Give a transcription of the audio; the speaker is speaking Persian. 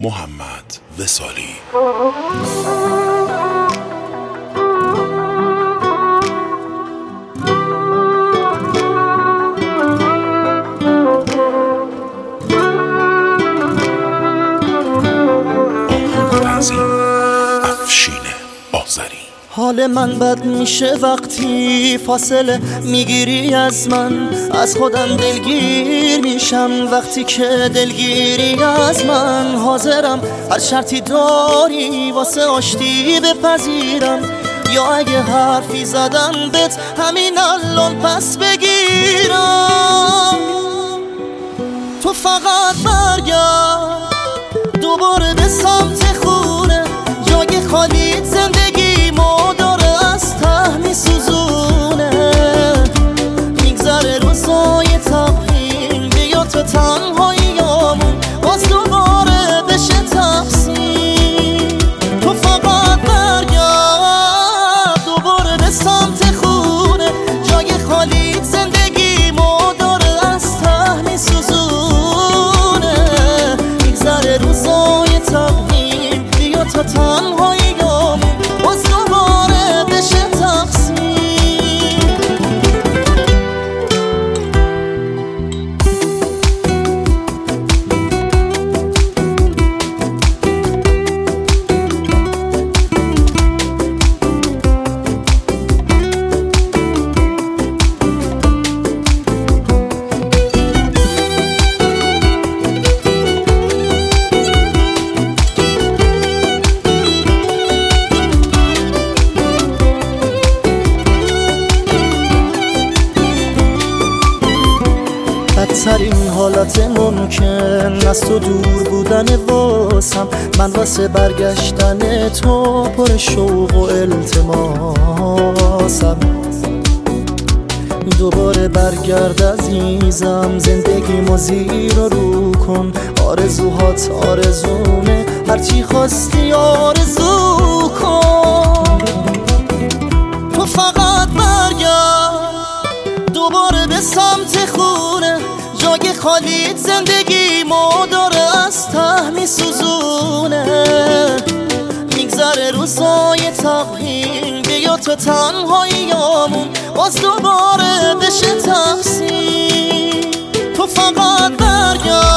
محمد وصالی. افشین آذری. حال من بد میشه وقتی فاصله میگیری از من، از خودم دلگیر میشم وقتی که دلگیری از من. حاضرم هر شرطی داری واسه آشتی بپذیرم، یا اگه حرفی زدم بهت همین الان پس بگیرم. تو فقط برگرد دوباره به سمت خونه، جای خالیت زندگی ما داره از ته میسوزونه. میگذره روزای تقویم، بیا تو تنهاییامون باز دوباره بشه تقسیم. تو فقط برگرد دوباره به سمت خونه، جای خالیت زندگی ما داره از ته میسوزونه. میگذره روزای تقویم، بیا تو تنهاییامون باز دوباره بشه تقسیم. بدترین حالت ممکن از تو دور بودن واسم، من واسه برگشتن تو پر شوق و التماسم. دوباره برگرد عزیزم، زندگیمو زیر و رو کن. آرزوهات آرزومه، هرچی خواستی آرزو کن. تو فقط برگرد دوباره به سمت خونه، جای خالیت زندگی ما داره از ته میسوزونه. میگذره روزای تقویم، بیا تو تنهاییامون باز دوباره بشه تقسیم. تو فقط برگرد